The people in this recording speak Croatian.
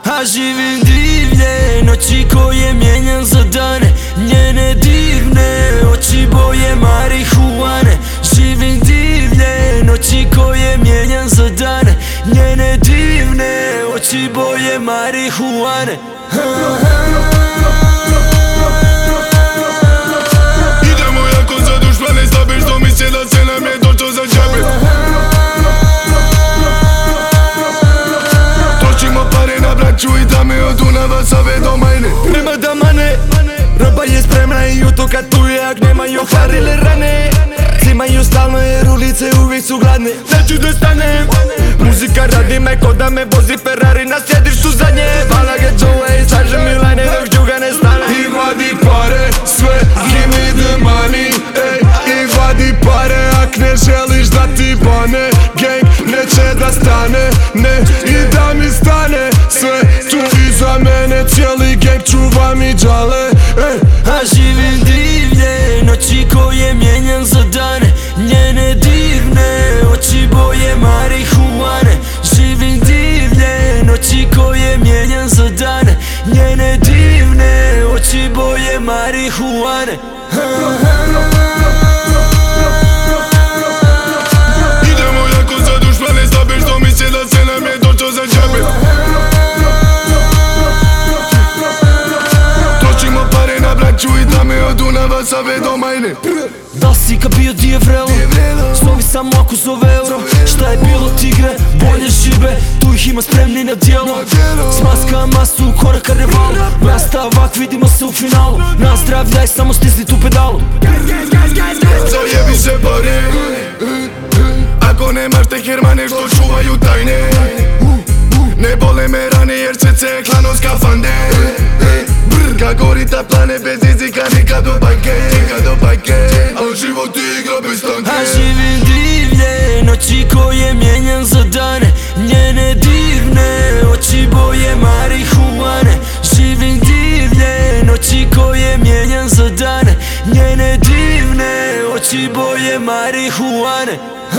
A živim divlje, noći koje mijenjam za dane. Njene divne oči boje marihuane. Živim divlje, noći koje mijenjam za dane. Njene divne oči boje marihuane. Idemo jako za dušmane, slabe što misle da se nam je došlo za džabe. Točimo pare na braću i dame od Dunava sve do Majne. Nema da mane, roba je spremna i utokatuje ak nemaju harile rane. Cimaju stalno jer ulice uvijek su gladne. Neću da stanem, muzika radi me ko da me vozi Ferrari na sjedištu zadnje. Hvala get away, slaže mi lajne dok džuga ne stane. I vadi pare, sve, give me the money, ej. I vadi pare ak ne želiš da ti bane. Gang neće da stane, ne, i da mi stane. Sve tu iza mene, cijeli gang čuva mi džale, ej. A živim divlje, noći koje mijenjam za dane. Njene divne oči boje marihuane. Živim divlje, noći koje mijenjam za dane. Njene divne oči boje marihuane. Idemo jako za dušmane, slabe što misle da se nam je došlo za džabe. Točimo pare na braću i dame od Dunava sve do Majne. Da si kad bio di je vrelo, slovi samo ako zove euro. Šta je bilo tigre, bolje žive, tu ih ima spremni na djelo. Smaska masu, korak karnevalu, nastavak vidimo se u finalu. Nazdravljaj, samo stisni tu pedalu. Zajebi se pare, ako nemaš te hermane što čuvaju tajne. Ne bole me rane jer srce je klan od skafande. Kad gori ta plane bez jezika nikad do bajke, al život igra bez tanke. A živim divlje, noći koje mijenjam za dane. Njene divne oči boje marihuane. Živim divlje, noći koje mijenjam za dane. Njene divne oči boje marihuane.